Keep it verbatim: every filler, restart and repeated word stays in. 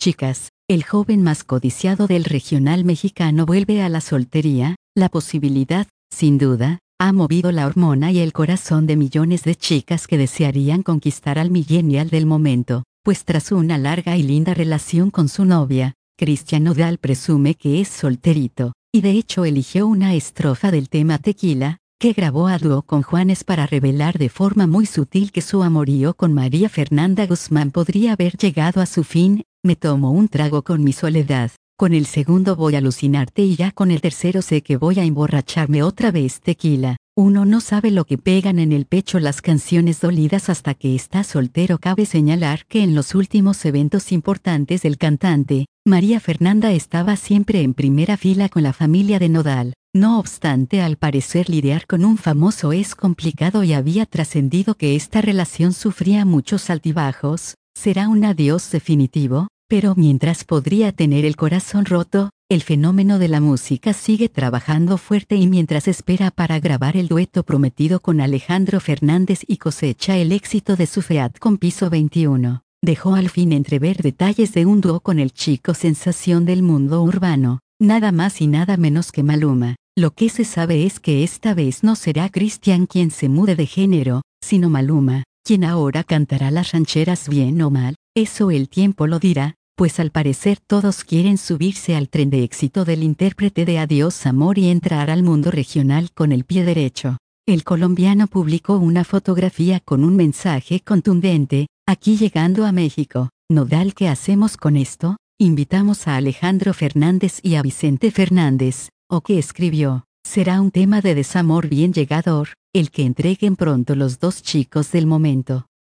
chicas, el joven más codiciado del regional mexicano vuelve a la soltería. La posibilidad, sin duda, ha movido la hormona y el corazón de millones de chicas que desearían conquistar al millennial del momento, pues tras una larga y linda relación con su novia, Cristian Nodal presume que es solterito, y de hecho eligió una estrofa del tema Tequila, que grabó a dúo con Juanes para revelar de forma muy sutil que su amorío con María Fernanda Guzmán podría haber llegado a su fin. Me tomo un trago con mi soledad, con el segundo voy a alucinarte y ya con el tercero sé que voy a emborracharme otra vez. Tequila. Uno no sabe lo que pegan en el pecho las canciones dolidas hasta que está soltero. Cabe señalar que en los últimos eventos importantes del cantante, María Fernanda estaba siempre en primera fila con la familia de Nodal. No obstante, al parecer lidiar con un famoso es complicado y había trascendido que esta relación sufría muchos altibajos. ¿Será un adiós definitivo? Pero mientras podría tener el corazón roto, el fenómeno de la música sigue trabajando fuerte y mientras espera para grabar el dueto prometido con Alejandro Fernández y cosecha el éxito de su Feat con Piso veintiuno, dejó al fin entrever detalles de un dúo con el chico sensación del mundo urbano, nada más y nada menos que Maluma. Lo que se sabe es que esta vez no será Cristian quien se mude de género, sino Maluma, quien ahora cantará las rancheras. Bien o mal, eso el tiempo lo dirá, pues al parecer todos quieren subirse al tren de éxito del intérprete de Adiós Amor y entrar al mundo regional con el pie derecho. El colombiano publicó una fotografía con un mensaje contundente: aquí llegando a México. Nodal, ¿qué hacemos con esto? Invitamos a Alejandro Fernández y a Vicente Fernández. O que escribió: será un tema de desamor bien llegador, el que entreguen pronto los dos chicos del momento.